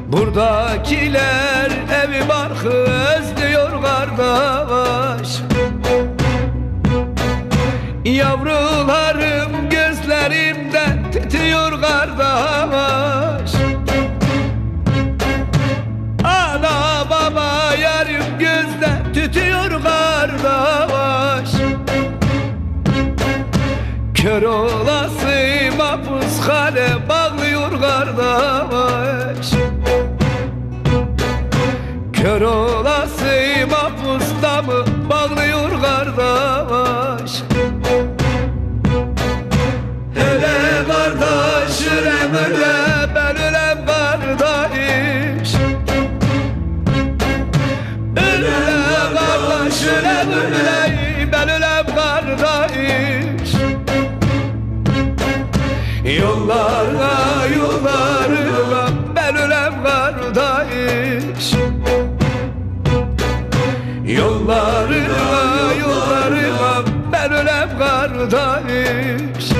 Buradakiler evi barkı özlüyor kardeş. Yavrularım gözlerimden titriyor kardeş. Ana baba yarım gözden tütüyor kardeş. Kör olası mahpushane bağlıyor kardeş. Kör olası mahpusta mı bağlıyor kardeş. Hele kardeş ölem öle ben ölem kardeş. Öle kardeş ölem öle ben ölem kardeş. Yollara yollara ben ölem kardeş. Yollarına yollarına ben ölem kardeş.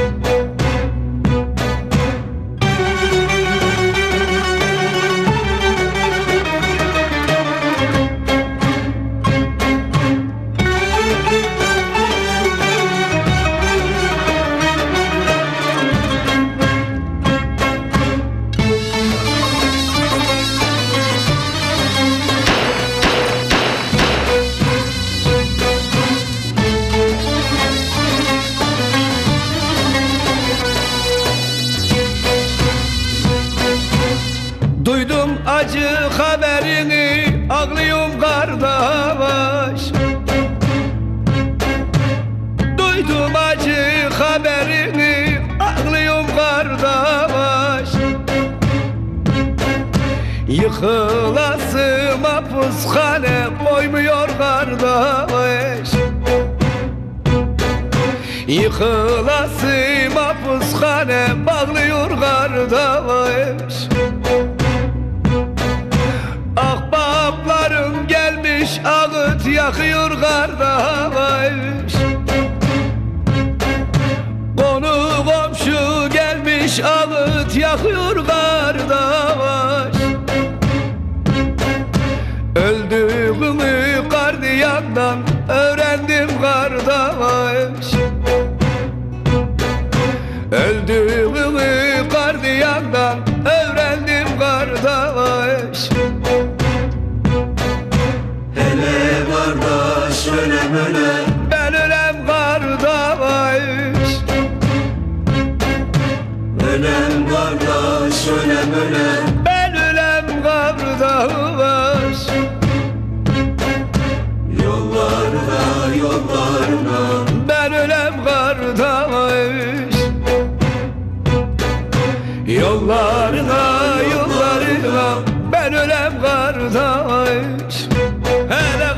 Duydum acı haberini ağlıyorum kardeş. Duydum acı haberini ağlıyorum kardeş. Yıkılası mahpushane koymuyor kardeş. Yıkılası mahpushane bağlıyor kardeş. Ahbaplarım gelmiş ağıt yakıyor kardeş. Konu komşu gelmiş ağıt yakıyor kardeş. Öldüğümü gardiyandan öğrendim kardeş. Öldüğümü gardiyandan öğrendim kardeş. Hele kardeş ölem öle Ben ölem kardeş. ölem kardeş ölem öle Ben ölem kardeş. Yollarına yollarına Ben ölem kardeş. Yollarına yollarına ben ölem kardeş. Hele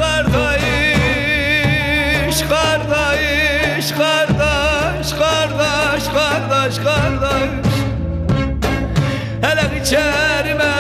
kardeş, kardeş, kardeş, kardeş, kardeş, kardeş. Hele içerime